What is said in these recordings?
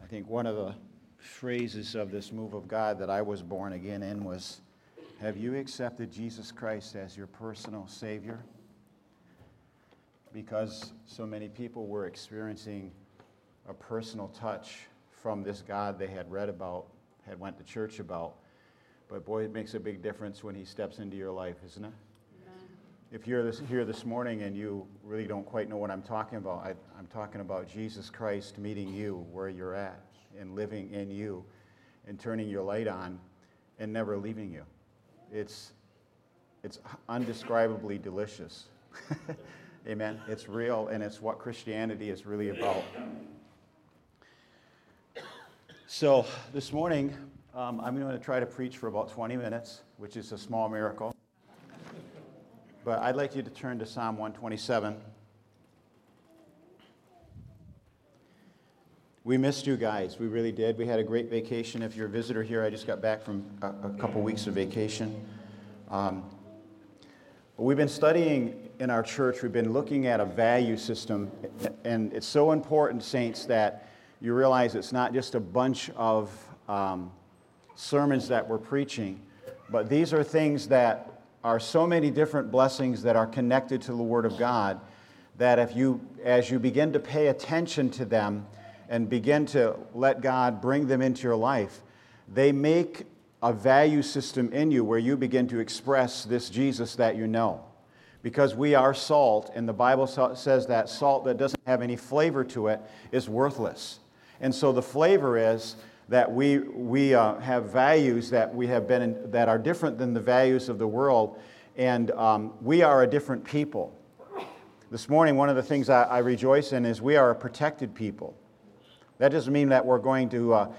think one of the phrases of this move of God that I was born again in was, have you accepted Jesus Christ as your personal Savior? Because so many people were experiencing a personal touch from this God they had read about, had went to church about. But boy, it makes a big difference when He steps into your life, isn't it? If you're here this morning and you really don't quite know what I'm talking about, I'm talking about Jesus Christ meeting you where you're at and living in you and turning your light on and never leaving you. It's undescribably delicious. Amen. It's real, and it's what Christianity is really about. So this morning, I'm going to try to preach for about 20 minutes, which is a small miracle. But I'd like you to turn to Psalm 127. We missed you guys. We really did. We had a great vacation. If you're a visitor here, I just got back from a couple weeks of vacation. We've been studying in our church. We've been looking at a value system. And it's so important, saints, that you realize it's not just a bunch of sermons that we're preaching, but these are things that are so many different blessings that are connected to the Word of God that as you begin to pay attention to them and begin to let God bring them into your life, they make a value system in you where you begin to express this Jesus that you know. Because we are salt, and the Bible says that salt that doesn't have any flavor to it is worthless. And so the flavor is that we have values that we have been in, that are different than the values of the world, and we are a different people. This morning, one of the things I rejoice in is we are a protected people. That doesn't mean that we're going to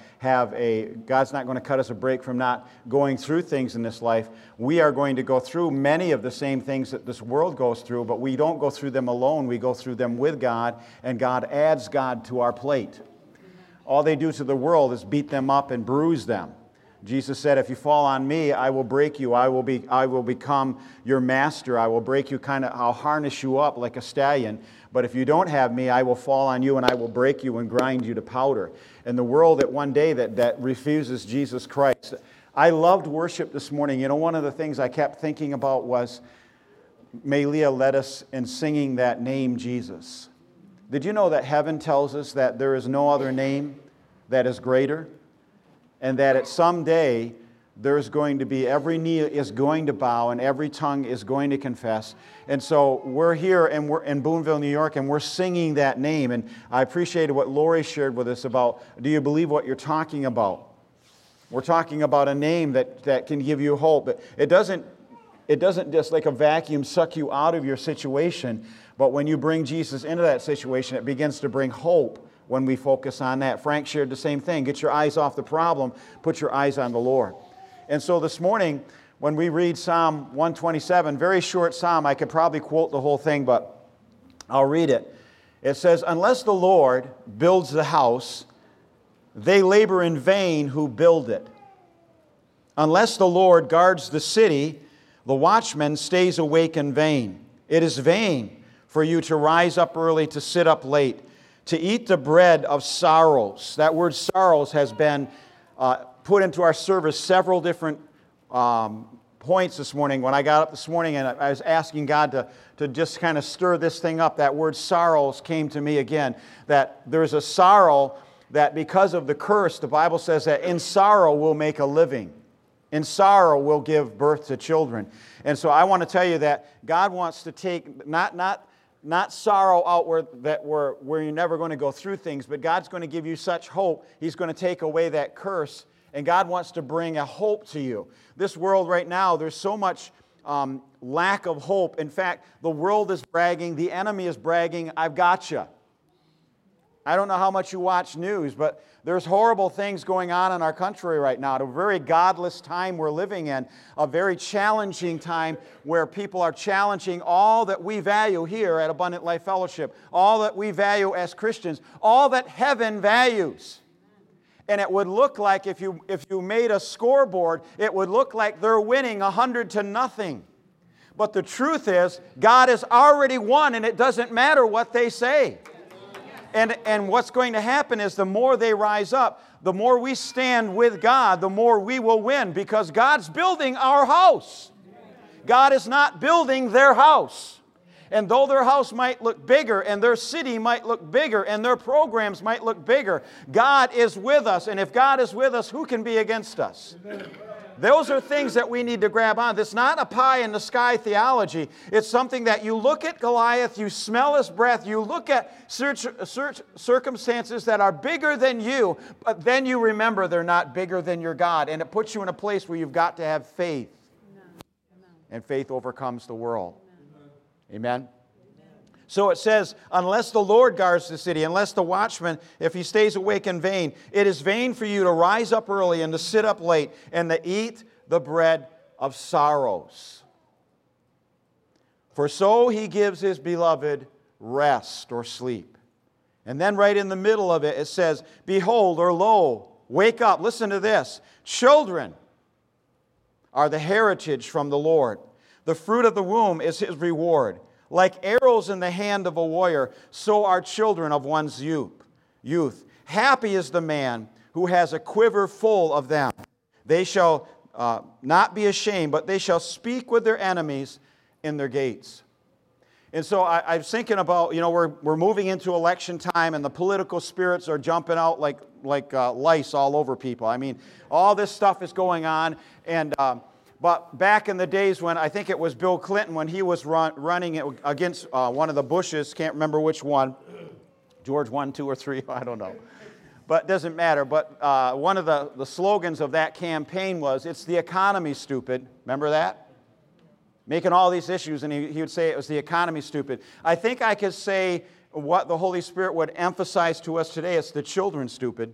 God's not going to cut us a break from not going through things in this life. We are going to go through many of the same things that this world goes through, but we don't go through them alone. We go through them with God, and God adds God to our plate. All they do to the world is beat them up and bruise them. Jesus said, if you fall on me, I will break you. I will become your master. I will break you I'll harness you up like a stallion. But if you don't have me, I will fall on you and I will break you and grind you to powder. And the world that one day that refuses Jesus Christ. I loved worship this morning. You know, one of the things I kept thinking about was, may Leah led us in singing that name, Jesus. Did you know that heaven tells us that there is no other name that is greater? And that at some day, there's going to be, every knee is going to bow and every tongue is going to confess. And so we're here and we're in Boonville, New York, and we're singing that name. And I appreciated what Lori shared with us about, do you believe what you're talking about? We're talking about a name that can give you hope. It doesn't just like a vacuum suck you out of your situation, but when you bring Jesus into that situation, it begins to bring hope when we focus on that. Frank shared the same thing. Get your eyes off the problem, put your eyes on the Lord. And so this morning, when we read Psalm 127, very short psalm, I could probably quote the whole thing, but I'll read it. It says, unless the Lord builds the house, they labor in vain who build it. Unless the Lord guards the city, the watchman stays awake in vain. It is vain for you to rise up early, to sit up late, to eat the bread of sorrows. That word sorrows has been put into our service several different points this morning. When I got up this morning and I was asking God to just kind of stir this thing up, that word sorrows came to me again. That there's a sorrow that because of the curse, the Bible says that in sorrow we'll make a living. In sorrow we'll give birth to children. And so I want to tell you that God wants to take not sorrow out where you're never going to go through things, but God's going to give you such hope. He's going to take away that curse, and God wants to bring a hope to you. This world right now, there's so much lack of hope. In fact, the world is bragging, the enemy is bragging, I've got you. I don't know how much you watch news, but there's horrible things going on in our country right now. At a very godless time we're living in, a very challenging time where people are challenging all that we value here at Abundant Life Fellowship, all that we value as Christians, all that heaven values. And it would look like, if you made a scoreboard, it would look like they're winning 100-0. But the truth is, God has already won, and it doesn't matter what they say. And what's going to happen is the more they rise up, the more we stand with God, the more we will win, because God's building our house. God is not building their house. And though their house might look bigger, and their city might look bigger, and their programs might look bigger, God is with us. And if God is with us, who can be against us? Those are things that we need to grab on. It's not a pie-in-the-sky theology. It's something that you look at Goliath, you smell his breath, you look at circumstances that are bigger than you, but then you remember they're not bigger than your God. And it puts you in a place where you've got to have faith. And faith overcomes the world. Amen? So it says, unless the Lord guards the city, unless the watchman, if he stays awake in vain, it is vain for you to rise up early and to sit up late and to eat the bread of sorrows. For so he gives his beloved rest or sleep. And then right in the middle of it, it says, behold, or lo, wake up. Listen to this. Children are the heritage from the Lord. The fruit of the womb is his reward. Like arrows in the hand of a warrior, so are children of one's youth. Happy is the man who has a quiver full of them. They shall not be ashamed, but they shall speak with their enemies in their gates. And so I was thinking about, we're moving into election time, and the political spirits are jumping out like lice all over people. I mean, all this stuff is going on, and but back in the days when, I think it was Bill Clinton, when he was running against one of the Bushes, can't remember which one, George 1, 2, or 3, I don't know. But it doesn't matter. But one of the slogans of that campaign was, it's the economy, stupid. Remember that? Making all these issues, and he would say it was the economy, stupid. I think I could say what the Holy Spirit would emphasize to us today, it's the children, stupid.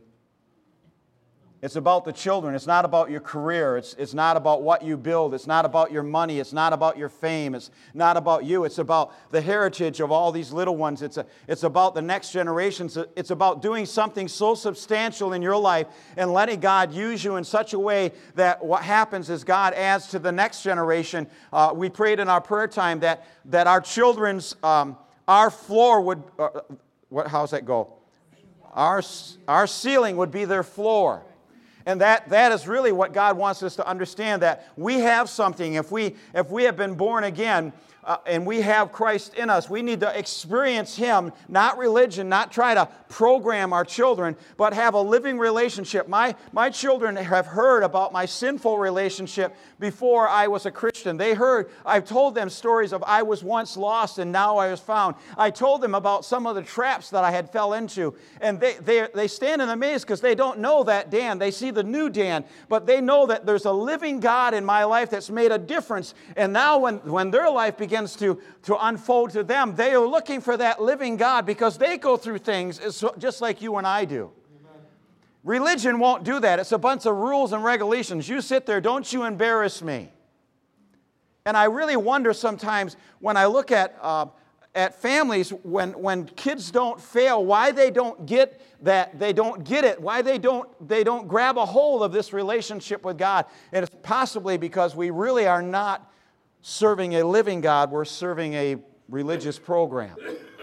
It's about the children. It's not about your career. It's not about what you build. It's not about your money. It's not about your fame. It's not about you. It's about the heritage of all these little ones. It's about the next generations. It's about doing something so substantial in your life and letting God use you in such a way that what happens is God adds to the next generation. We prayed in our prayer time that our children's, our floor would, how's that go? Our ceiling would be their floor. And that is really what God wants us to understand, that we have something. If we have been born again and we have Christ in us, we need to experience Him, not religion, not try to program our children, but have a living relationship. My children have heard about my sinful relationship before I was a Christian. I've told them stories of I was once lost and now I was found. I told them about some of the traps that I had fell into. And they stand in amaze because they don't know that Dan. They see the new Dan, but they know that there's a living God in my life that's made a difference. And now when their life begins to unfold to them, they are looking for that living God because they go through things just like you and I do. Amen. Religion won't do that. It's a bunch of rules and regulations. You sit there, don't you embarrass me. And I really wonder sometimes when I look at families, when kids don't fail, why they don't get that, they don't get it, why they don't grab a hold of this relationship with God. And it's possibly because we really are not serving a living God, we're serving a religious program.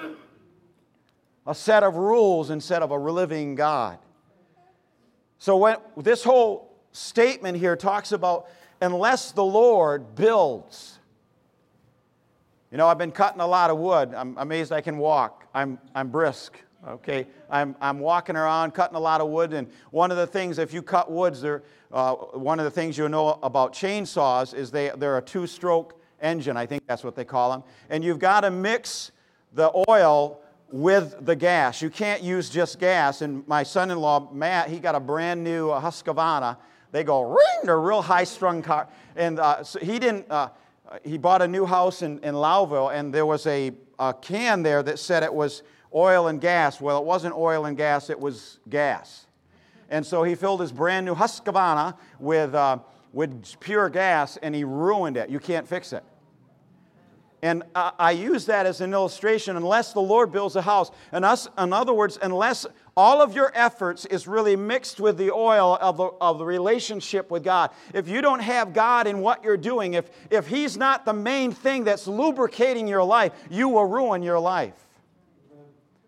A set of rules instead of a living God. So when this whole statement here talks about, unless the Lord builds. I've been cutting a lot of wood. I'm amazed I can walk. I'm brisk. Okay, I'm walking around cutting a lot of wood, and one of the things, if you cut woods, one of the things you'll know about chainsaws is they're a two-stroke engine. I think that's what they call them. And you've got to mix the oil with the gas. You can't use just gas. And my son-in-law Matt, he got a brand new Husqvarna. They go ring. They're a real high-strung car. And so he didn't. He bought a new house in Lowville, and there was a can there that said it was oil and gas. Well, it wasn't oil and gas, it was gas. And so he filled his brand new Husqvarna with pure gas, and he ruined it. You can't fix it. And I use that as an illustration, unless the Lord builds a house. In other words, unless all of your efforts is really mixed with the oil of the relationship with God. If you don't have God in what you're doing, if He's not the main thing that's lubricating your life, you will ruin your life.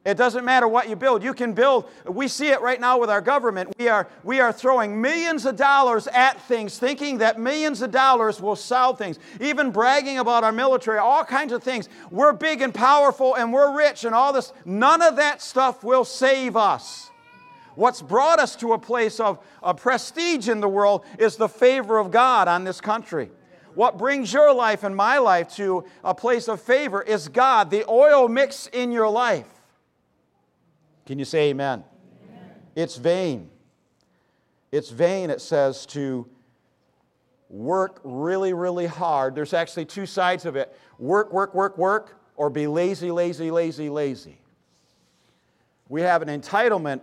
It doesn't matter what you build. You can build. We see it right now with our government. We are throwing millions of dollars at things, thinking that millions of dollars will solve things. Even bragging about our military, all kinds of things. We're big and powerful and we're rich and all this. None of that stuff will save us. What's brought us to a place of prestige in the world is the favor of God on this country. What brings your life and my life to a place of favor is God, the oil mix in your life. Can you say amen? Amen? It's vain. It's vain, it says, to work really, really hard. There's actually two sides of it. Work, work, work, work, or be lazy, lazy, lazy, lazy. We have an entitlement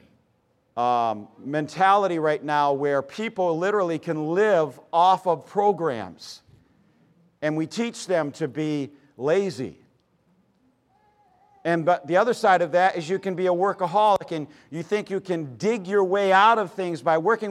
mentality right now where people literally can live off of programs. And we teach them to be lazy. But the other side of that is you can be a workaholic and you think you can dig your way out of things by working.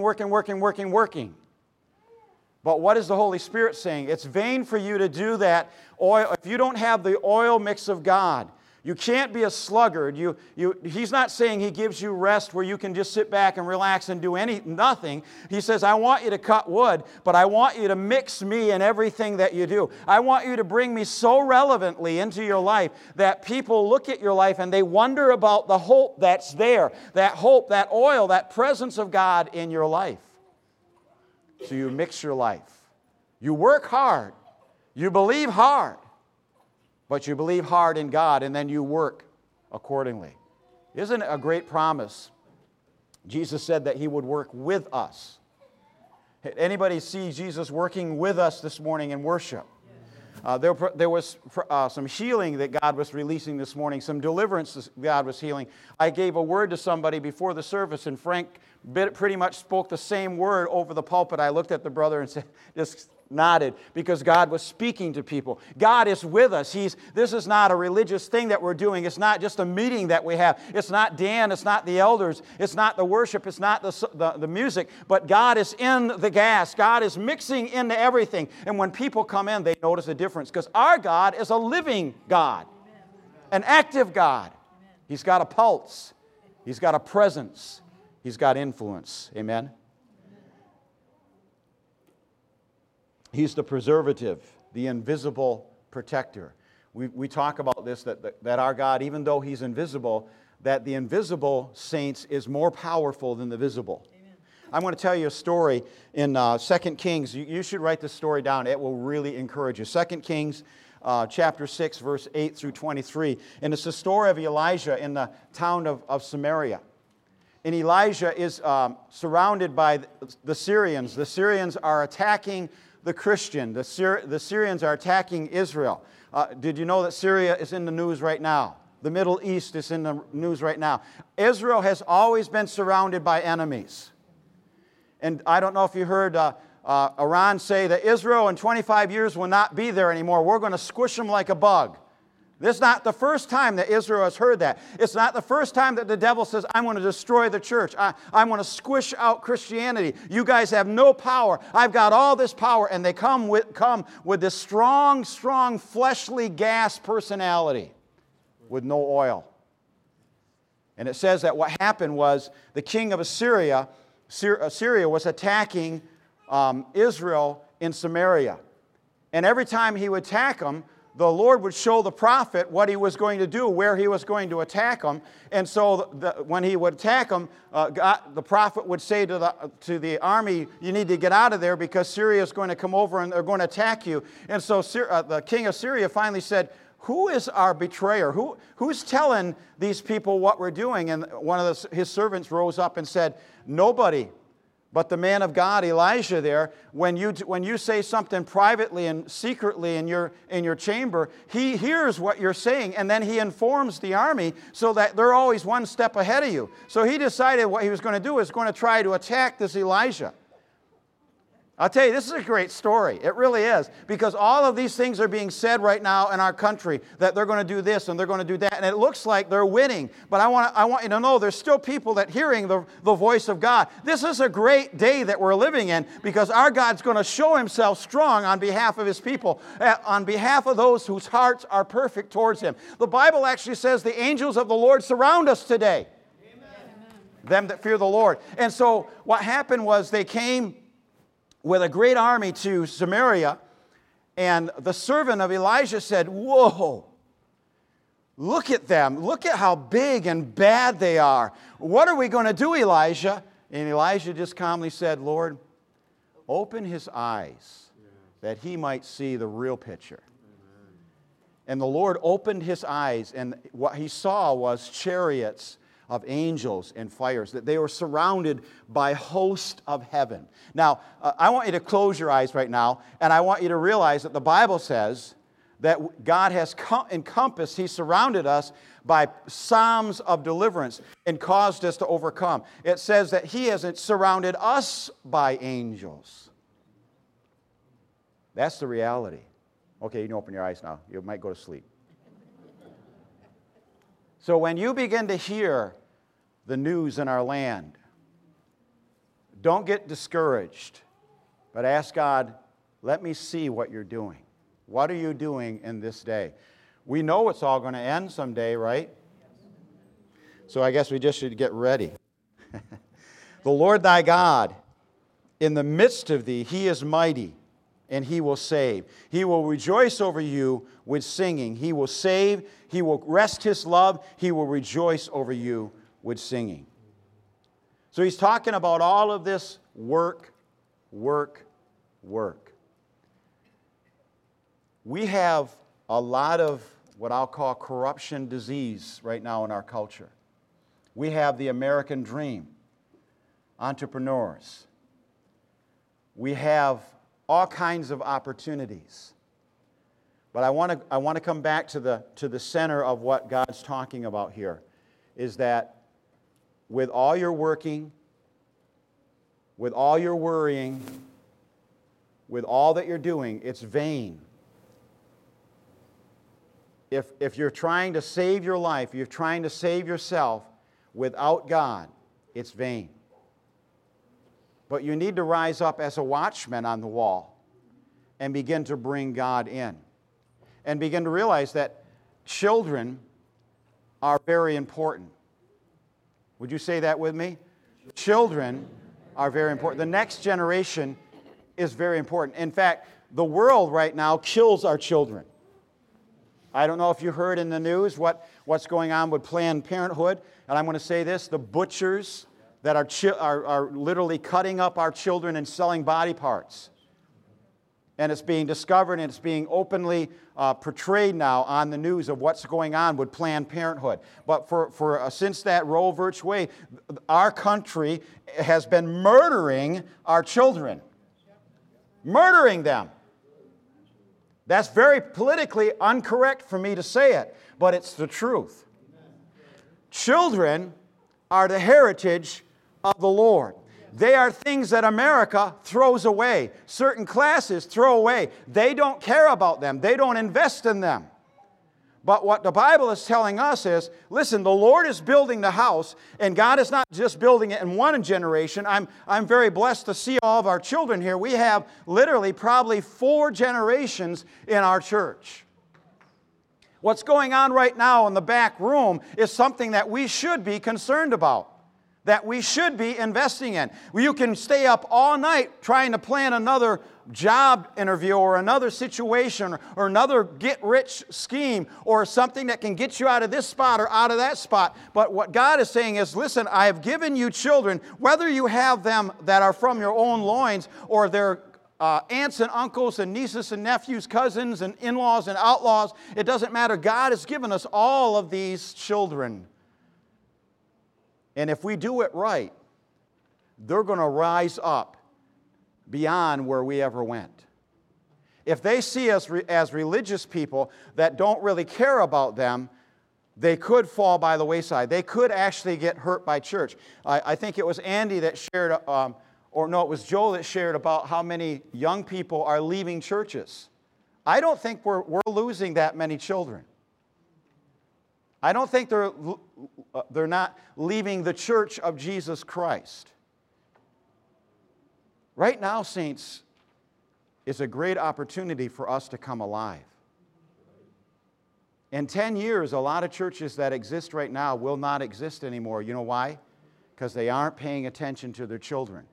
But what is the Holy Spirit saying? It's vain for you to do that. If you don't have the oil mix of God, you can't be a sluggard. He's not saying He gives you rest where you can just sit back and relax and do nothing. He says, I want you to cut wood, but I want you to mix me in everything that you do. I want you to bring me so relevantly into your life that people look at your life and they wonder about the hope that's there. That hope, that oil, that presence of God in your life. So you mix your life. You work hard. You believe hard. But you believe hard in God, and then you work accordingly. Isn't it a great promise? Jesus said that He would work with us. Anybody see Jesus working with us this morning in worship? There was some healing that God was releasing this morning, some deliverance that God was healing. I gave a word to somebody before the service, and Frank pretty much spoke the same word over the pulpit. I looked at the brother and said, just nodded, because God was speaking to people. God is with us. This is not a religious thing that we're doing. It's not just a meeting that we have. It's not Dan. It's not the elders. It's not the worship. It's not the music. But God is in the gas. God is mixing into everything. And when people come in, they notice a difference, because our God is a living God, an active God. He's got a pulse. He's got a presence. He's got influence. Amen? He's the preservative, the invisible protector. We talk about this, that our God, even though He's invisible, that the invisible, saints, is more powerful than the visible. Amen. I'm going to tell you a story in 2 Kings. You should write this story down. It will really encourage you. 2 Kings chapter 6, verse 8 through 23. And it's the story of Elijah in the town of Samaria. And Elijah is surrounded by the Syrians. The Syrians are attacking the Christian. The Syrians are attacking Israel. Did you know that Syria is in the news right now? The Middle East is in the news right now. Israel has always been surrounded by enemies. And I don't know if you heard Iran say that Israel in 25 years will not be there anymore. We're going to squish them like a bug. This is not the first time that Israel has heard that. It's not the first time that the devil says, I'm going to destroy the church. I'm going to squish out Christianity. You guys have no power. I've got all this power. And they come with this strong, fleshly gas personality with no oil. And it says that what happened was the king of Assyria was attacking Israel in Samaria. And every time he would attack them, the Lord would show the prophet what He was going to do, where He was going to attack them. And so when He would attack them, the prophet would say to the army, you need to get out of there because Syria is going to come over and they're going to attack you. And so the king of Syria finally said, who is our betrayer? Who's telling these people what we're doing? And one of his servants rose up and said, nobody. But the man of God, Elijah there, when you say something privately and secretly in your chamber, he hears what you're saying, and then he informs the army so that they're always one step ahead of you. So he decided what he was going to do is going to try to attack this Elijah. I'll tell you, this is a great story. It really is. Because all of these things are being said right now in our country, that they're going to do this and they're going to do that. And it looks like they're winning. But I want you to know there's still people that hearing the voice of God. This is a great day that we're living in, because our God's going to show Himself strong on behalf of His people, on behalf of those whose hearts are perfect towards Him. The Bible actually says the angels of the Lord surround us today. Amen. Them that fear the Lord. And so what happened was they came with a great army to Samaria, and the servant of Elijah said, "Whoa, look at them. Look at how big and bad they are. What are we going to do, Elijah?" And Elijah just calmly said, "Lord, open his eyes that he might see the real picture." And the Lord opened his eyes, and what he saw was chariots of angels and fires, that they were surrounded by hosts of heaven. Now, I want you to close your eyes right now, and I want you to realize that the Bible says that God has encompassed, He surrounded us by psalms of deliverance and caused us to overcome. It says that He has surrounded us by angels. That's the reality. Okay, you can open your eyes now. You might go to sleep. So when you begin to hear the news in our land, don't get discouraged, but ask God, let me see what you're doing. What are you doing in this day? We know it's all going to end someday, right? So I guess we just should get ready. The Lord thy God, in the midst of thee, He is mighty, and He will save. He will rejoice over you with singing. He will save. He will rest His love. He will rejoice over you with singing. So He's talking about all of this work, work, work. We have a lot of what I'll call corruption disease right now in our culture. We have the American dream, entrepreneurs. We have all kinds of opportunities. But I want to come back to the center of what God's talking about here, is that with all your working, with all your worrying, with all that you're doing, it's vain. If you're trying to save your life, you're trying to save yourself without God, it's vain. But you need to rise up as a watchman on the wall and begin to bring God in. And begin to realize that children are very important. Would you say that with me? Children are very important. The next generation is very important. In fact, the world right now kills our children. I don't know if you heard in the news what's going on with Planned Parenthood. And I'm going to say this, the butchers that are literally cutting up our children and selling body parts. And it's being discovered and it's being openly portrayed now on the news of what's going on with Planned Parenthood. But since that Roe v. Wade, our country has been murdering our children. Murdering them. That's very politically incorrect for me to say it, but it's the truth. Children are the heritage of the Lord. They are things that America throws away. Certain classes throw away. They don't care about them. They don't invest in them. But what the Bible is telling us is, listen, the Lord is building the house, and God is not just building it in one generation. I'm very blessed to see all of our children here. We have literally probably 4 generations in our church. What's going on right now in the back room is something that we should be concerned about, that we should be investing in. You can stay up all night trying to plan another job interview or another situation or another get-rich scheme or something that can get you out of this spot or out of that spot. But what God is saying is, listen, I have given you children, whether you have them that are from your own loins or they're aunts and uncles and nieces and nephews, cousins and in-laws and outlaws, it doesn't matter. God has given us all of these children. And if we do it right, they're going to rise up beyond where we ever went. If they see us as religious people that don't really care about them, they could fall by the wayside. They could actually get hurt by church. I think it was Andy that shared or no, it was Joel that shared about how many young people are leaving churches. I don't think we're losing that many children. I don't think they're not leaving the church of Jesus Christ. Right now, saints, is a great opportunity for us to come alive. In 10 years, a lot of churches that exist right now will not exist anymore. You know why? Because they aren't paying attention to their children.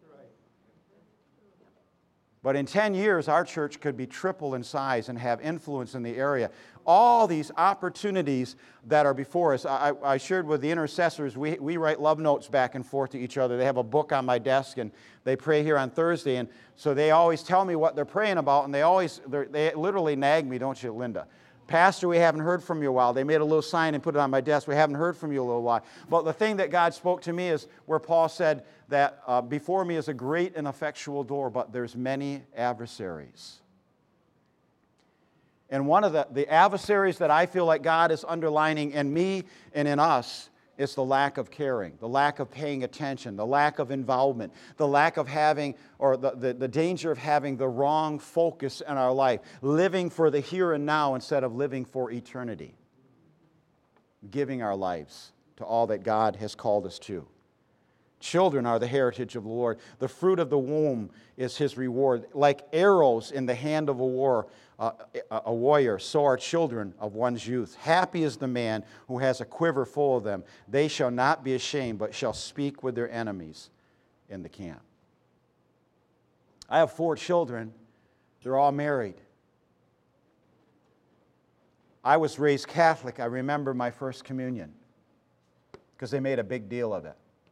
But in 10 years, our church could be triple in size and have influence in the area. All these opportunities that are before us. I shared with the intercessors, we write love notes back and forth to each other. They have a book on my desk, and they pray here on Thursday. And so they always tell me what they're praying about, and they literally nag me, don't you, Linda? Pastor, we haven't heard from you a while. They made a little sign and put it on my desk. We haven't heard from you a little while. But the thing that God spoke to me is where Paul said that before me is a great and effectual door, but there's many adversaries. And one of the adversaries that I feel like God is underlining in me and in us is the lack of caring, the lack of paying attention, the lack of involvement, the lack of having, or the danger of having the wrong focus in our life, living for the here and now instead of living for eternity, giving our lives to all that God has called us to. Children are the heritage of the Lord. The fruit of the womb is His reward. Like arrows in the hand of a warrior, so are children of one's youth. Happy is the man who has a quiver full of them. They shall not be ashamed, but shall speak with their enemies in the camp. I have 4 children. They're all married. I was raised Catholic. I remember my first communion because they made a big deal of it.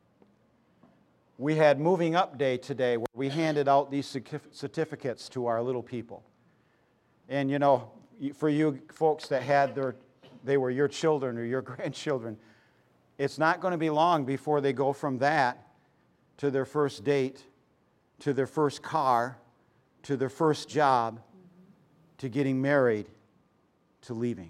We had moving up day today where we handed out these certificates to our little people. And you know, for you folks that they were your children or your grandchildren, it's not going to be long before they go from that to their first date, to their first car, to their first job, to getting married, to leaving.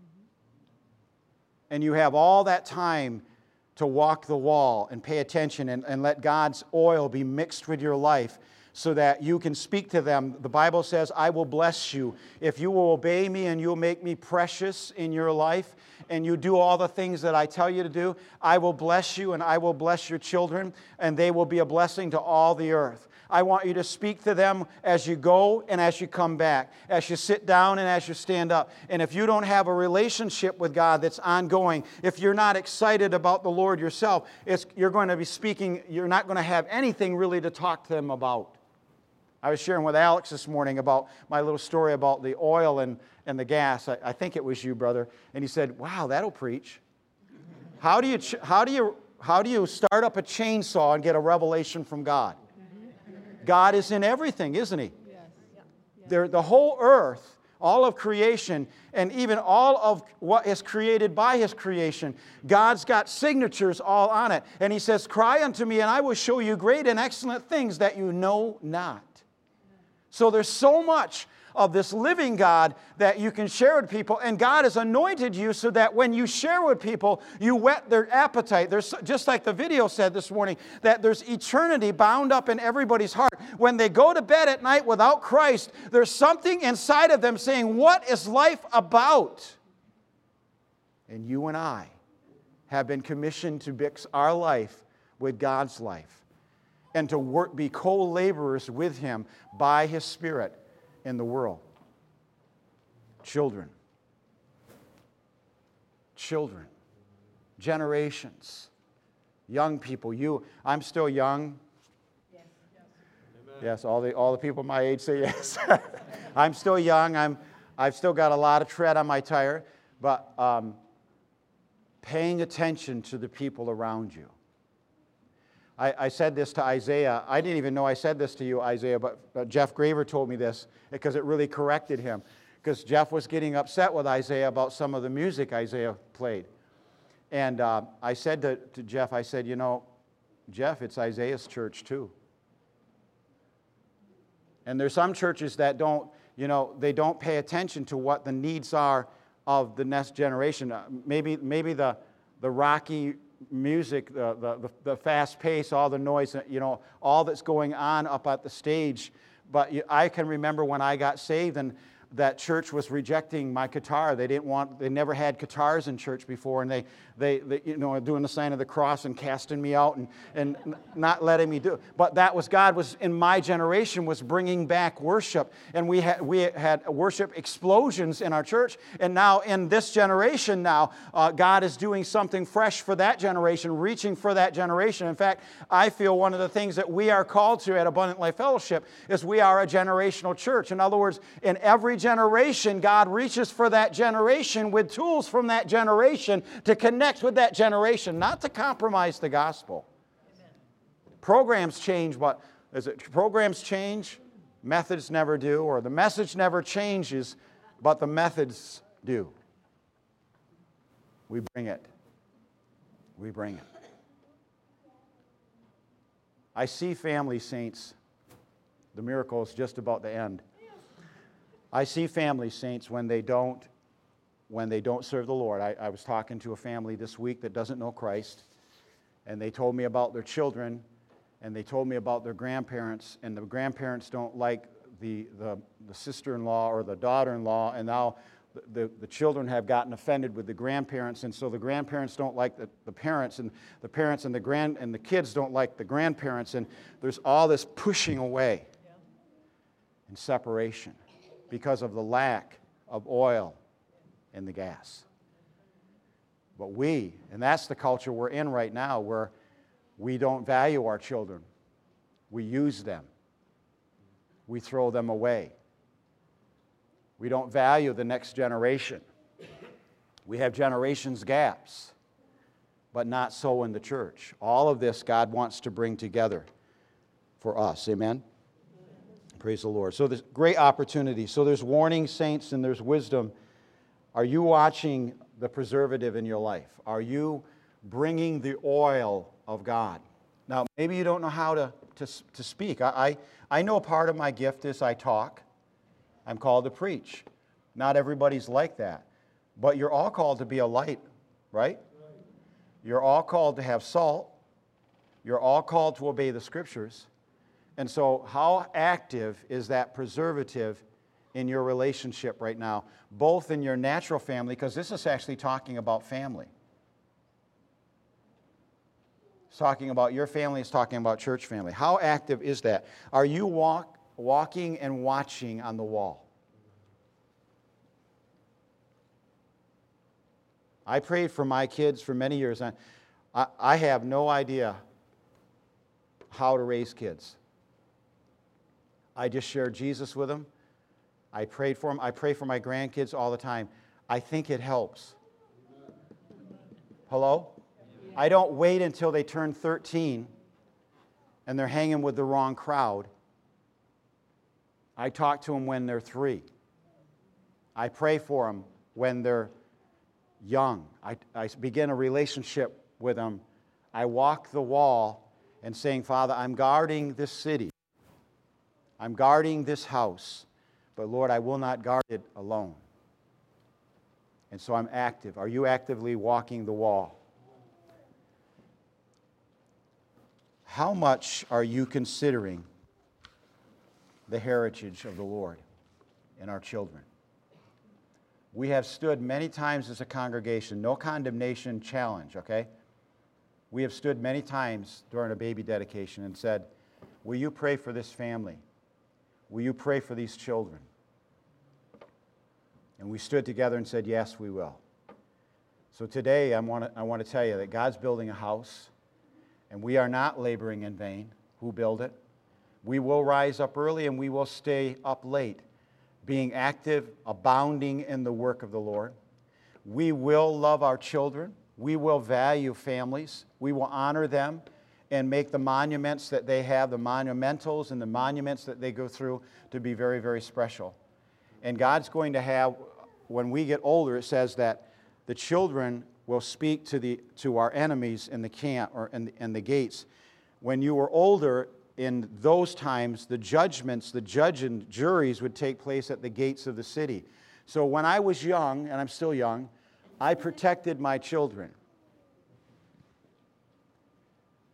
And you have all that time to walk the wall and pay attention and let God's oil be mixed with your life so that you can speak to them. The Bible says, I will bless you. If you will obey me and you'll make me precious in your life and you do all the things that I tell you to do, I will bless you and I will bless your children and they will be a blessing to all the earth. I want you to speak to them as you go and as you come back, as you sit down and as you stand up. And if you don't have a relationship with God that's ongoing, if you're not excited about the Lord yourself, you're going to be speaking, you're not going to have anything really to talk to them about. I was sharing with Alex this morning about my little story about the oil and the gas. I think it was you, brother. And he said, wow, that'll preach. How do you start up a chainsaw and get a revelation from God? God is in everything, isn't He? Yes. The whole earth, all of creation, and even all of what is created by His creation, God's got signatures all on it. And He says, cry unto me, and I will show you great and excellent things that you know not. So there's so much of this living God that you can share with people. And God has anointed you so that when you share with people, you whet their appetite. There's, just like the video said this morning, that there's eternity bound up in everybody's heart. When they go to bed at night without Christ, there's something inside of them saying, what is life about? And you and I have been commissioned to mix our life with God's life and to be co-laborers with Him by His Spirit in the world. Children, generations, young people. I'm still young. Yes, all the people my age say yes. I'm still young. I've still got a lot of tread on my tire, but paying attention to the people around you. I said this to Isaiah. I didn't even know I said this to you, Isaiah, but Jeff Graver told me this because it really corrected him. Because Jeff was getting upset with Isaiah about some of the music Isaiah played. And I said to Jeff, I said, you know, Jeff, it's Isaiah's church too. And there's some churches that they don't pay attention to what the needs are of the next generation. Maybe the rocky music, the fast pace, all the noise, all that's going on up at the stage. But I can remember when I got saved and that church was rejecting my guitar. They never had guitars in church before, and they doing the sign of the cross and casting me out and not letting me do it. But that was God was in my generation was bringing back worship, and we had worship explosions in our church. And now in this generation, God is doing something fresh for that generation, reaching for that generation. In fact, I feel one of the things that we are called to at Abundant Life Fellowship is we are a generational church. In other words, in every generation, God reaches for that generation with tools from that generation to connect with that generation, not to compromise the gospel. Amen. Programs change, but programs change, methods never do, or the message never changes, but the methods do. We bring it. We bring it. I see family saints. The miracle is just about to end. I see family saints when they don't serve the Lord. I was talking to a family this week that doesn't know Christ, and they told me about their children, and they told me about their grandparents, and the grandparents don't like the sister-in-law or the daughter-in-law, and now the children have gotten offended with the grandparents, and so the grandparents don't like the parents, and the parents and the kids don't like the grandparents, and there's all this pushing away and separation because of the lack of oil in the gas. But and that's the culture we're in right now, where we don't value our children. We use them. We throw them away. We don't value the next generation. We have generations gaps, but not so in the church. All of this God wants to bring together for us. Amen? Praise the Lord. So there's great opportunity. So there's warning, saints, and there's wisdom. Are you watching the preservative in your life? Are you bringing the oil of God? Now, maybe you don't know how to speak. I know part of my gift is I talk. I'm called to preach. Not everybody's like that. But you're all called to be a light, right? You're all called to have salt. You're all called to obey the Scriptures. And so how active is that preservative in your relationship right now, both in your natural family, because this is actually talking about family. It's talking about your family, it's talking about church family. How active is that? Are you walking and watching on the wall? I prayed for my kids for many years. I have no idea how to raise kids. I just shared Jesus with them. I prayed for them. I pray for my grandkids all the time. I think it helps. Hello? I don't wait until they turn 13 and they're hanging with the wrong crowd. I talk to them when they're 3. I pray for them when they're young. I begin a relationship with them. I walk the wall and saying, Father, I'm guarding this city. I'm guarding this house, but Lord, I will not guard it alone. And so I'm active. Are you actively walking the wall? How much are you considering the heritage of the Lord in our children? We have stood many times as a congregation, no condemnation challenge, okay? We have stood many times during a baby dedication and said, will you pray for this family? Will you pray for these children? And we stood together and said, yes, we will. So today I want to tell you that God's building a house, and we are not laboring in vain who build it. We will rise up early and we will stay up late, being active, abounding in the work of the Lord. We will love our children. We will value families. We will honor them and make the monuments that they have, the monumentals and the monuments that they go through, to be very, very special. And God's going to have, when we get older, it says that the children will speak to our enemies in the camp or in the gates. When you were older, in those times, the judgments, the judge and juries would take place at the gates of the city. So when I was young, and I'm still young, I protected my children.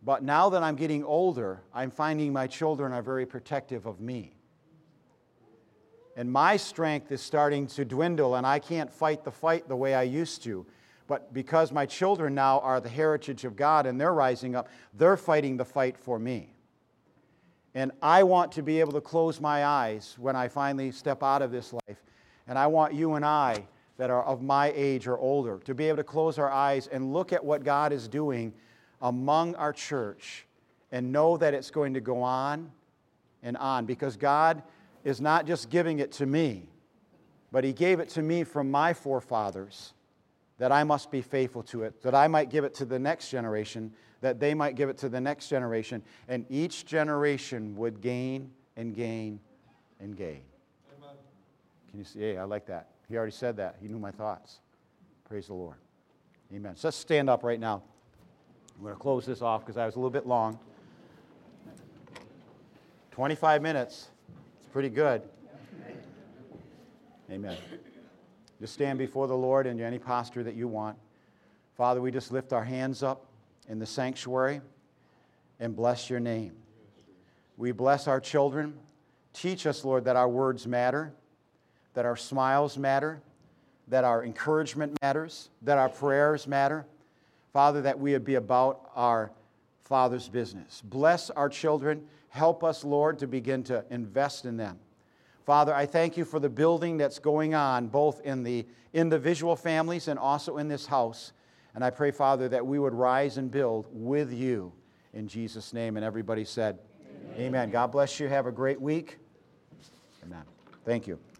But now that I'm getting older, I'm finding my children are very protective of me. And my strength is starting to dwindle, and I can't fight the fight the way I used to. But because my children now are the heritage of God and they're rising up, they're fighting the fight for me. And I want to be able to close my eyes when I finally step out of this life. And I want you and I that are of my age or older to be able to close our eyes and look at what God is doing among our church and know that it's going to go on and on, because God is not just giving it to me, but He gave it to me from my forefathers, that I must be faithful to it, that I might give it to the next generation, that they might give it to the next generation, and each generation would gain and gain and gain. Amen. Can you see? Hey, I like that. He already said that. He knew my thoughts. Praise the Lord. Amen. So let's stand up right now. I'm going to close this off because I was a little bit long. 25 minutes. It's pretty good. Amen. Just stand before the Lord in any posture that you want. Father, we just lift our hands up in the sanctuary and bless your name. We bless our children. Teach us, Lord, that our words matter, that our smiles matter, that our encouragement matters, that our prayers matter. Father, that we would be about our Father's business. Bless our children. Help us, Lord, to begin to invest in them. Father, I thank you for the building that's going on, both in the individual families and also in this house. And I pray, Father, that we would rise and build with you in Jesus' name. And everybody said, Amen. God bless you. Have a great week. Amen. Thank you.